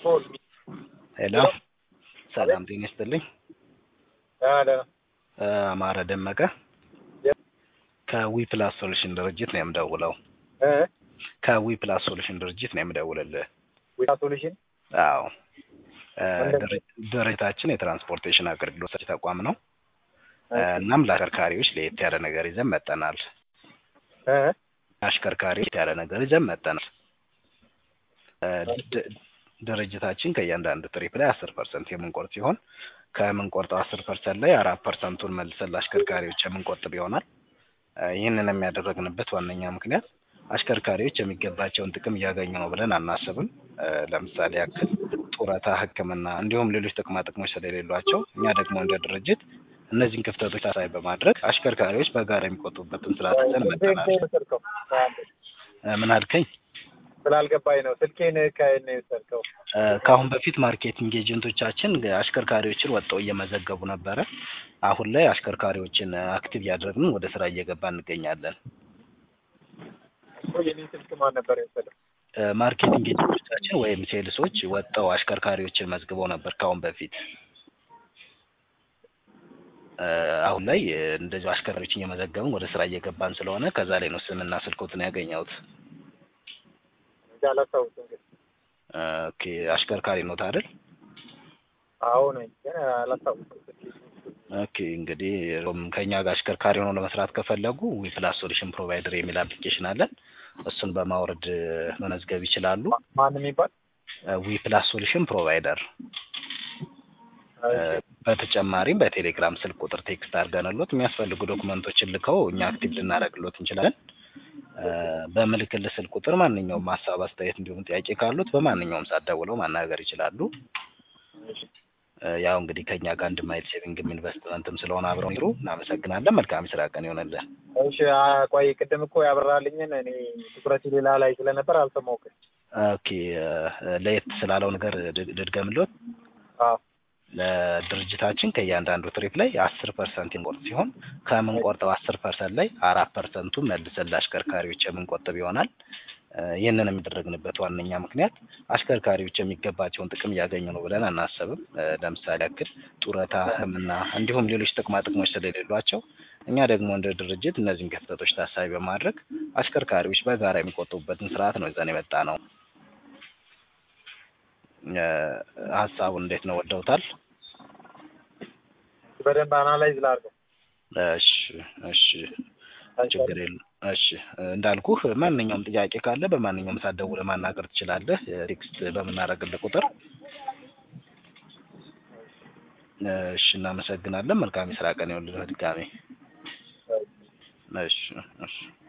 ሄሎ ሰላም ጤና ይስጥልኝ። አማረ ደመቀ ከዊፕላስ ሶሉሽን ድርጅት ነው የምደውለው። ከዊፕላስ ሶሉሽን ድርጅት ነው የምደውልልህ። ዊፕላስ ሶሉሽን? አዎ። ድርጅታችን የትራንስፖርቴሽን አገልግሎት ሰጪ ተቋም ነው። እናም ለአሽከርካሪዎች ለየት ያለ ነገር ይዘን መጥተናል። አሽከርካሪዎች ያለ ነገር ይዘን መጥተናል። ድርጅታችን ከእያንዳንዱ ትሪፕ ላይ 10% የምንቆርጥ ሲሆን ከምንቆርጠው 10% ላይ 4%ቱን መልሰን ለአሽከርካሪዎች የምንቆጥብ ይሆናል። ይህንን የሚያደርግንበት ዋነኛ ምክንያት አሽከርካሪዎች የሚገባቸውን ጥቅም እያገኙ ነው ብለን አናስብም። ለምሳሌ ያክል ጡረታ፣ ሕክምና እንዲሁም ሌሎች ጥቅማ ጥቅሞች ስለሌሏቸው እኛ ደግሞ እንደ ድርጅት እነዚህን ክፍተቶች ታሳቢ በማድረግ አሽከርካሪዎች በጋራ የሚቆጥቡበትን ስርዓት ይዘን መጥተናል። ምን አልከኝ? ስላልገባኝ ነው። ስልኬን ከእኔ የወሰድከው? ከአሁን በፊት ማርኬቲንግ ኤጀንቶቻችን አሽከርካሪዎችን ወጥተው እየመዘገቡ ነበረ። አሁን ላይ አሽከርካሪዎችን አክቲቭ እያደረግን ወደ ስራ እየገባን እንገኛለን። የኔ ስልክ ማን ነበር የወሰደው? ማርኬቲንግ ኤጀንቶቻችን ወይም ሴልሶች ወጥተው አሽከርካሪዎችን መዝግበው ነበር ከአሁን በፊት። አሁን ላይ እንደዚህ አሽከርካሪዎችን እየመዘገብን ወደ ስራ እየገባን ስለሆነ ከዛ ላይ ነው ስምና ስልኮትን ያገኘሁት። አላስታውስም ግን። ኦኬ፣ አሽከርካሪ ኖት አይደል? አዎ ነኝ፣ ግን አላስታውስም። ኦኬ፣ እንግዲህ ከኛ ጋር አሽከርካሪ ሆነው ለመስራት ከፈለጉ ዊፕላስ ሶሉሽን ፕሮቫይደር የሚል አፕሊኬሽን አለን። እሱን በማውረድ መመዝገብ ይችላሉ። ማን የሚባል? ዊፕላስ ሶሉሽን ፕሮቫይደር። በተጨማሪም በቴሌግራም ስልክ ቁጥር ቴክስት አድርገንልዎት የሚያስፈልጉ ዶክመንቶችን ልከው እኛ አክቲቭ ልናደርግልዎት እንችላለን። በምልክልህ ስልክ ቁጥር ማንኛውም ሀሳብ፣ አስተያየት እንዲሁም ጥያቄ ካሉት በማንኛውም ሰዓት ደውለው ማናገር ይችላሉ። ያው እንግዲህ ከኛ ጋር አንድ ማይል ሴቪንግም ኢንቨስትመንትም ስለሆነ አብረው ይሩ። እናመሰግናለን። መልካም ስራ ቀን ይሆንልህ። እሺ፣ ቆይ ቅድም እኮ ያበራልኝን እኔ ትኩረቴ ሌላ ላይ ስለነበር አልሰማሁም። ኦኬ፣ ለየት ስላለው ነገር ድድገምልዎት። አዎ፣ ለድርጅታችን ከእያንዳንዱ ትሪፕ ላይ 10% የምንቆርጥ ሲሆን ከምንቆርጠው 10% ላይ 4%ቱ መልሰን ለአሽከርካሪዎች የምንቆጥብ ይሆናል። ይህንን የሚደረግንበት ዋነኛ ምክንያት አሽከርካሪዎች የሚገባቸውን ጥቅም እያገኙ ነው ብለን አናስብም። ለምሳሌ ያክል ጡረታ፣ ሕክምና እንዲሁም ሌሎች ጥቅማ ጥቅሞች ስለሌሏቸው እኛ ደግሞ እንደ ድርጅት እነዚህን ክፍተቶች ታሳቢ በማድረግ አሽከርካሪዎች በጋራ የሚቆጥቡበትን ስርዓት ነው ይዘን የመጣ ነው። ሀሳቡን እንዴት ነው? ወደውታል? በደንብ አናላይዝ ላድርገው። እሺ፣ ችግር የለም። እሺ፣ እንዳልኩህ ማንኛውም ጥያቄ ካለ በማንኛውም ሰዓት ደውለህ ማናገር ትችላለህ። ቴክስት በምናደርግልህ ቁጥር። እሺ፣ እናመሰግናለን። መልካም የስራ ቀን ይሁንልህ ድጋሜ። እሺ።